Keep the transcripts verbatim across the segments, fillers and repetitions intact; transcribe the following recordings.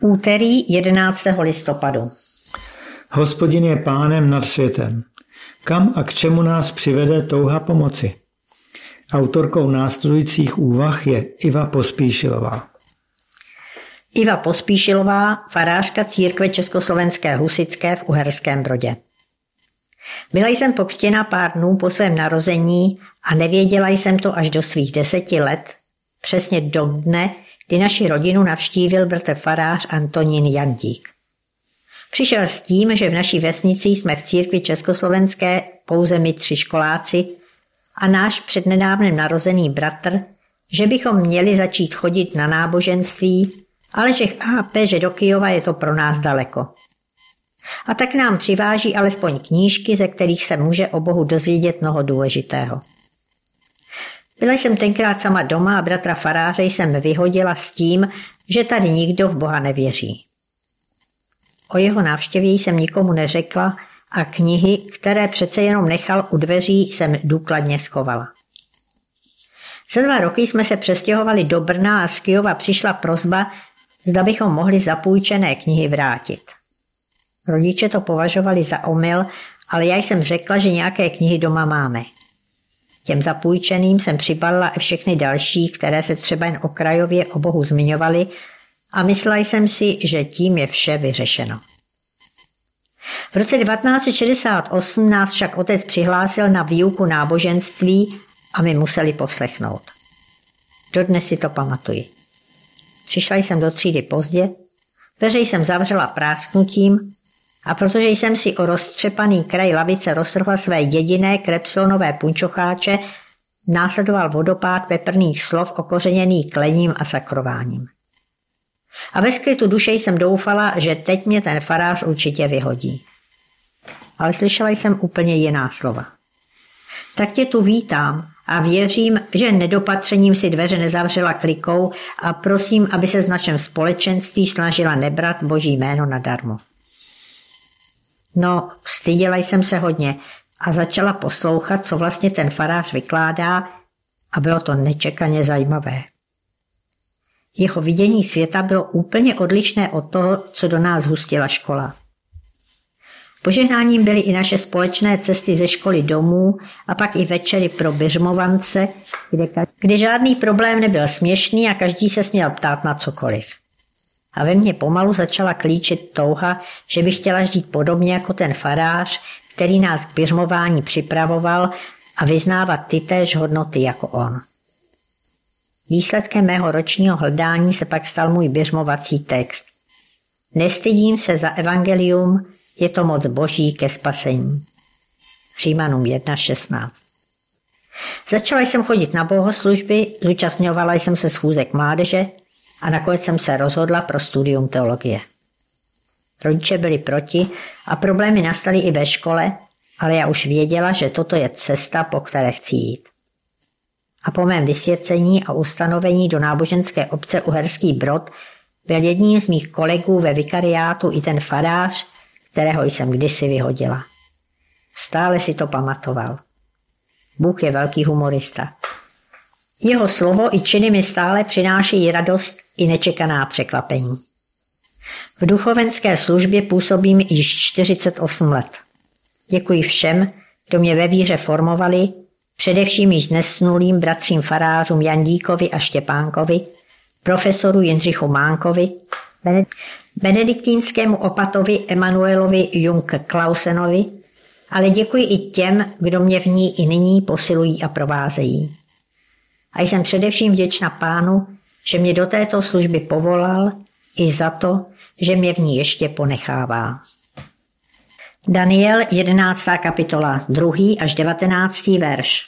Úterý jedenáctého listopadu. Hospodin je pánem nad světem. Kam a k čemu nás přivede touha pomoci? Autorkou následujících úvah je Iva Pospíšilová. Iva Pospíšilová, farářka církve Československé husitské v Uherském Brodě. Byla jsem pokřtěna pár dnů po svém narození a nevěděla jsem to až do svých deseti let, přesně do dne, kdy naši rodinu navštívil bratr farář Antonín Jandík. Přišel s tím, že v naší vesnici jsme v církvi československé pouze my tři školáci a náš přednedávnem narozený bratr, že bychom měli začít chodit na náboženství, ale že chápe, že do Kyjova je to pro nás daleko. A tak nám přiváží alespoň knížky, ze kterých se může o Bohu dozvědět mnoho důležitého. Byla jsem tenkrát sama doma a bratra faráře jsem vyhodila s tím, že tady nikdo v Boha nevěří. O jeho návštěvě jsem nikomu neřekla a knihy, které přece jenom nechal u dveří, jsem důkladně schovala. Za dva roky jsme se přestěhovali do Brna a z Kyjova přišla prosba, zda bychom mohli zapůjčené knihy vrátit. Rodiče to považovali za omyl, ale já jsem řekla, že nějaké knihy doma máme. Těm zapůjčeným jsem přibalila i všechny další, které se třeba jen okrajově o Bohu zmiňovaly a myslela jsem si, že tím je vše vyřešeno. V roce devatenáct set šedesát osm nás však otec přihlásil na výuku náboženství a my museli poslechnout. Dodnes si to pamatuji. Přišla jsem do třídy pozdě, dveře jsem zavřela prásknutím a protože jsem si o roztřepaný kraj lavice roztrhla své jediné krepslonové punčocháče, následoval vodopád peprných slov okořeněný klením a sakrováním. A ve skrytu duše jsem doufala, že teď mě ten farář určitě vyhodí. Ale slyšela jsem úplně jiná slova. Tak tě tu vítám a věřím, že nedopatřením si dveře nezavřela klikou a prosím, aby se v našem společenství snažila nebrat Boží jméno nadarmo. No, styděla jsem se hodně a začala poslouchat, co vlastně ten farář vykládá a bylo to nečekaně zajímavé. Jeho vidění světa bylo úplně odlišné od toho, co do nás hustila škola. Požehnáním byly i naše společné cesty ze školy domů a pak i večery pro biřmovance, kde, kde žádný problém nebyl směšný a každý se směl ptát na cokoliv. A ve mně pomalu začala klíčit touha, že bych chtěla žít podobně jako ten farář, který nás k biřmování připravoval a vyznávat tytéž hodnoty jako on. Výsledkem mého ročního hledání se pak stal můj biřmovací text. Nestydím se za evangelium, je to moc Boží ke spasení. Římanům jedna šestnáct. Začala jsem chodit na bohoslužby, zúčastňovala jsem se schůzek mládeže a nakonec jsem se rozhodla pro studium teologie. Rodiče byli proti a problémy nastaly i ve škole, ale já už věděla, že toto je cesta, po které chci jít. A po mém vysvěcení a ustanovení do náboženské obce Uherský Brod byl jedním z mých kolegů ve vikariátu i ten farář, kterého jsem kdysi vyhodila. Stále si to pamatoval. Bůh je velký humorista. Jeho slovo i činy mi stále přinášejí radost i nečekaná překvapení. V duchovenské službě působím již čtyřicet osm let. Děkuji všem, kdo mě ve víře formovali, především již nesnulým bratřím farářům Jandíkovi a Štěpánkovi, profesoru Jindřichu Mánkovi, benediktínskému opatovi Emanuelovi Jung Klausenovi, ale děkuji i těm, kdo mě v ní i nyní posilují a provázejí. A jsem především vděčna Pánu, že mě do této služby povolal i za to, že mě v ní ještě ponechává. Daniel jedenáctá kapitola, druhý až devatenáctý verš.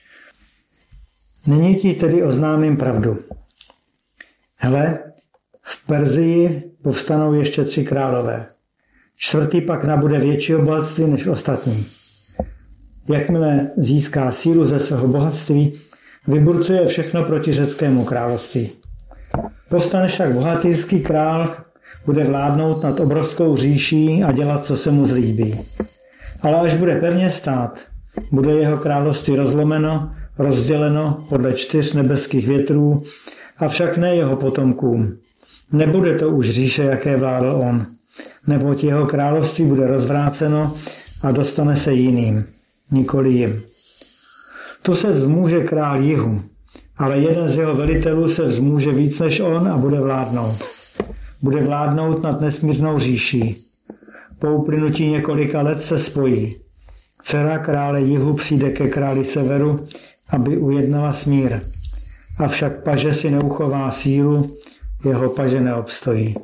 Nyní ti tedy oznámím pravdu. Hele, v Perzii povstanou ještě tři králové. Čtvrtý pak nabude většího bohatství než ostatní. Jakmile získá sílu ze svého bohatství, vyburcuje všechno proti řeckému království. Povstane však bohatýrský král, bude vládnout nad obrovskou říší a dělat, co se mu zlíbí. Ale až bude pevně stát, bude jeho království rozlomeno, rozděleno podle čtyř nebeských větrů, avšak ne jeho potomkům. Nebude to už říše, jaké vládl on, neboť jeho království bude rozvráceno a dostane se jiným, nikoli jim. Tu se vzmůže král jihu, ale jeden z jeho velitelů se vzmůže víc než on a bude vládnout. Bude vládnout nad nesmírnou říší. Po uplynutí několika let se spojí. Dcera krále jihu přijde ke králi severu, aby ujednala smír. Avšak paže si neuchová sílu, jeho paže neobstojí.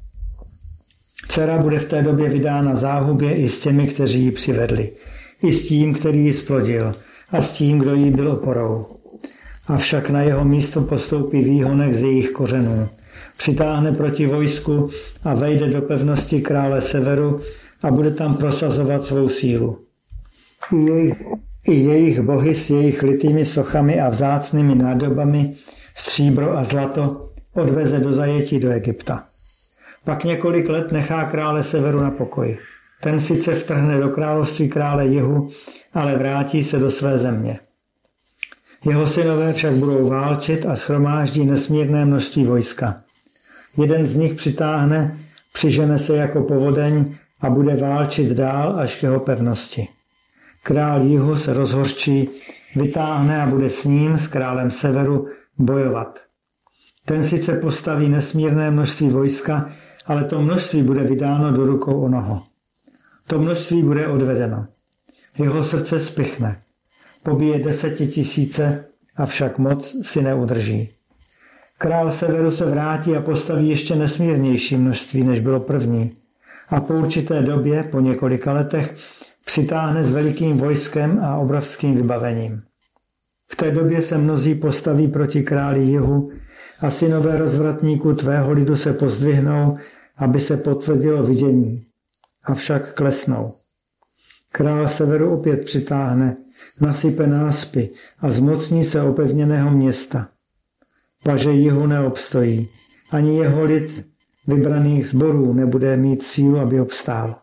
Dcera bude v té době vydána záhubě i s těmi, kteří ji přivedli, i s tím, který ji splodil, a s tím, kdo jí byl oporou. Avšak na jeho místo postoupí výhonek z jejich kořenů. Přitáhne proti vojsku a vejde do pevnosti krále severu a bude tam prosazovat svou sílu. I jejich, i jejich bohy s jejich litými sochami a vzácnými nádobami, stříbro a zlato, odveze do zajetí do Egypta. Pak několik let nechá krále severu na pokoji. Ten sice vtrhne do království krále jihu, ale vrátí se do své země. Jeho synové však budou válčit a shromáždí nesmírné množství vojska. Jeden z nich přitáhne, přižene se jako povodeň a bude válčit dál až k jeho pevnosti. Král jihu se rozhořčí, vytáhne a bude s ním, s králem severu, bojovat. Ten sice postaví nesmírné množství vojska, ale to množství bude vydáno do rukou onoho. To množství bude odvedeno. Jeho srdce spichne. Pobije desetitisíce, avšak moc si neudrží. Král severu se vrátí a postaví ještě nesmírnější množství, než bylo první. A po určité době, po několika letech, přitáhne s velikým vojskem a obrovským vybavením. V té době se mnozí postaví proti králi jihu a synové rozvratníků tvého lidu se pozdvihnou, aby se potvrdilo vidění. Avšak klesnou. Král severu opět přitáhne, nasype náspy a zmocní se opevněného města. Paže jihu neobstojí, ani jeho lid vybraných sborů nebude mít sílu, aby obstál.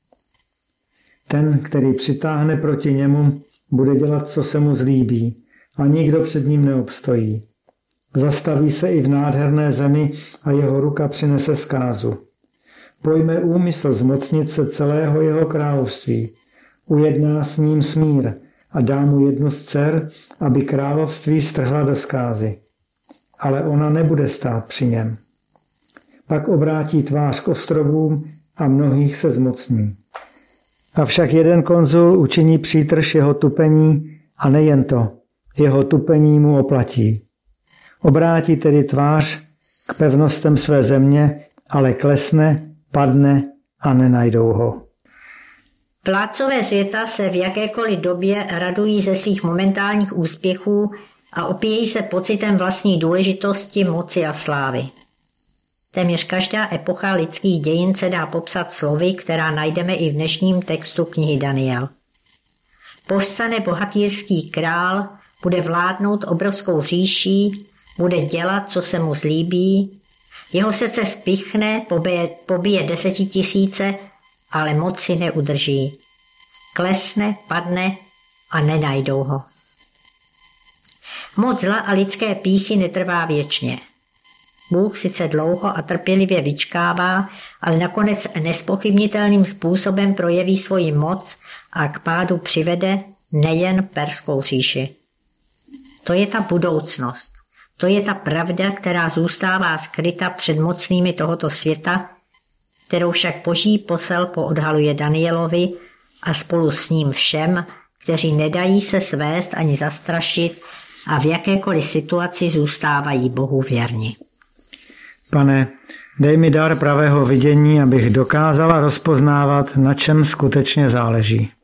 Ten, který přitáhne proti němu, bude dělat, co se mu zlíbí, a nikdo před ním neobstojí. Zastaví se i v nádherné zemi a jeho ruka přinese zkázu. Pojme úmysl zmocnit se celého jeho království. Ujedná s ním smír a dá mu jednu z dcer, aby království strhla do zkázy. Ale ona nebude stát při něm. Pak obrátí tvář k ostrovům a mnohých se zmocní. Avšak jeden konzul učiní přítrž jeho tupení a nejen to, jeho tupení mu oplatí. Obrátí tedy tvář k pevnostem své země, ale klesne, padne a nenajdou ho. Vládcové světa se v jakékoliv době radují ze svých momentálních úspěchů a opíjejí se pocitem vlastní důležitosti, moci a slávy. Téměř každá epocha lidských dějin se dá popsat slovy, která najdeme i v dnešním textu knihy Daniel. Povstane bohatýrský král, bude vládnout obrovskou říší, bude dělat, co se mu zlíbí, jeho srdce spichne, pobije, pobije desetitisíce, ale moci neudrží. Klesne, padne a nenajdou ho. Moc zla a lidské pýchy netrvá věčně. Bůh sice dlouho a trpělivě vyčkává, ale nakonec nespochybnitelným způsobem projeví svoji moc a k pádu přivede nejen Perskou říši. To je ta budoucnost. To je ta pravda, která zůstává skryta před mocnými tohoto světa, kterou však Boží posel poodhaluje Danielovi a spolu s ním všem, kteří nedají se svést ani zastrašit a v jakékoliv situaci zůstávají Bohu věrni. Pane, dej mi dar pravého vidění, abych dokázala rozpoznávat, na čem skutečně záleží.